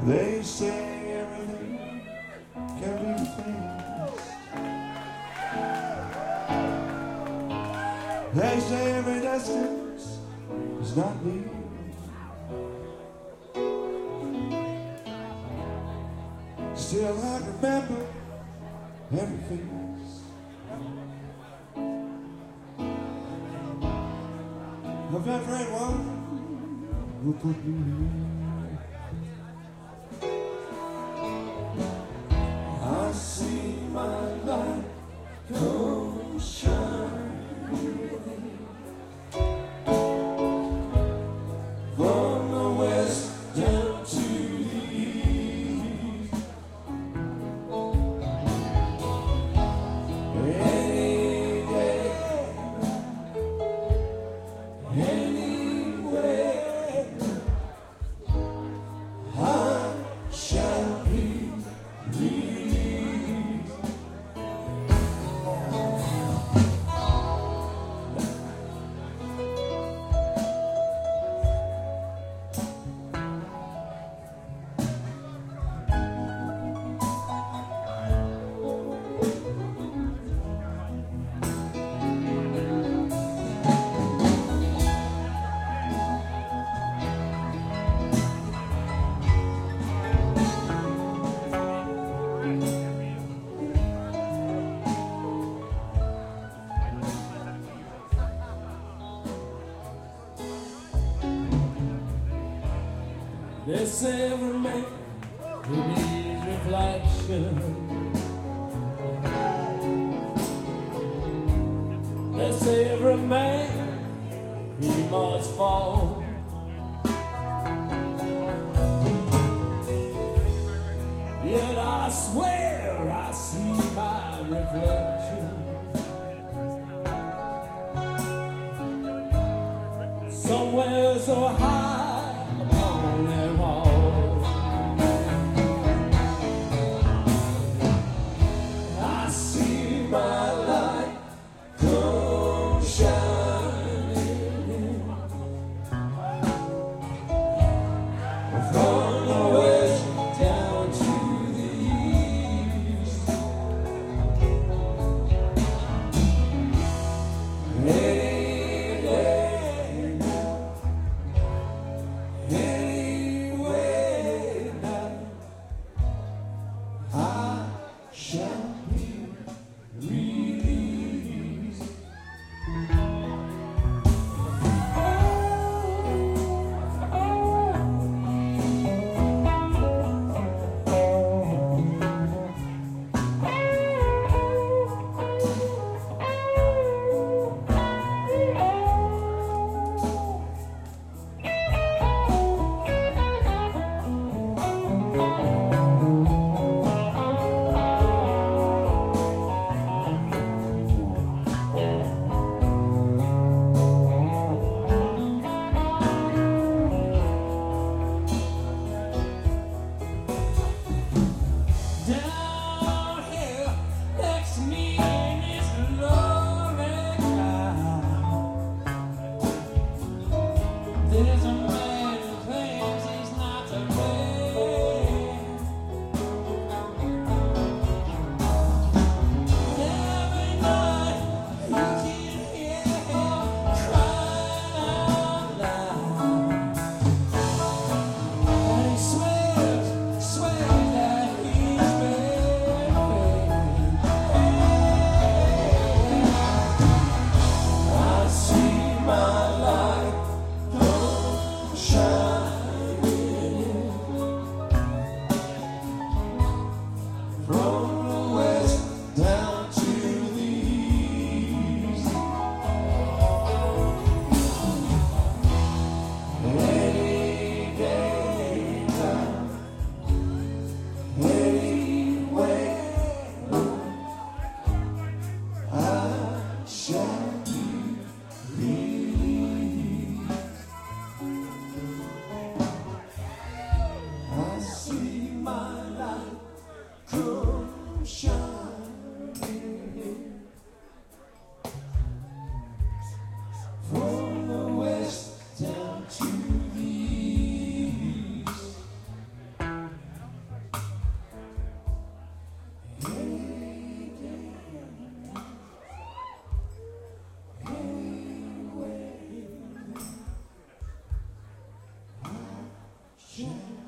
They say everything can be fixed. They say every distance is not leave. Still I remember everything. Of everyone who put me here. I see my light go shining from the west down to the east. Any day, anywhere, I shall be released. They say every man who needs reflection. They say every man he must fall. Yet I swear I see my reflection somewhere so high upon that wall. I see my light come shining from the west down to the east. share.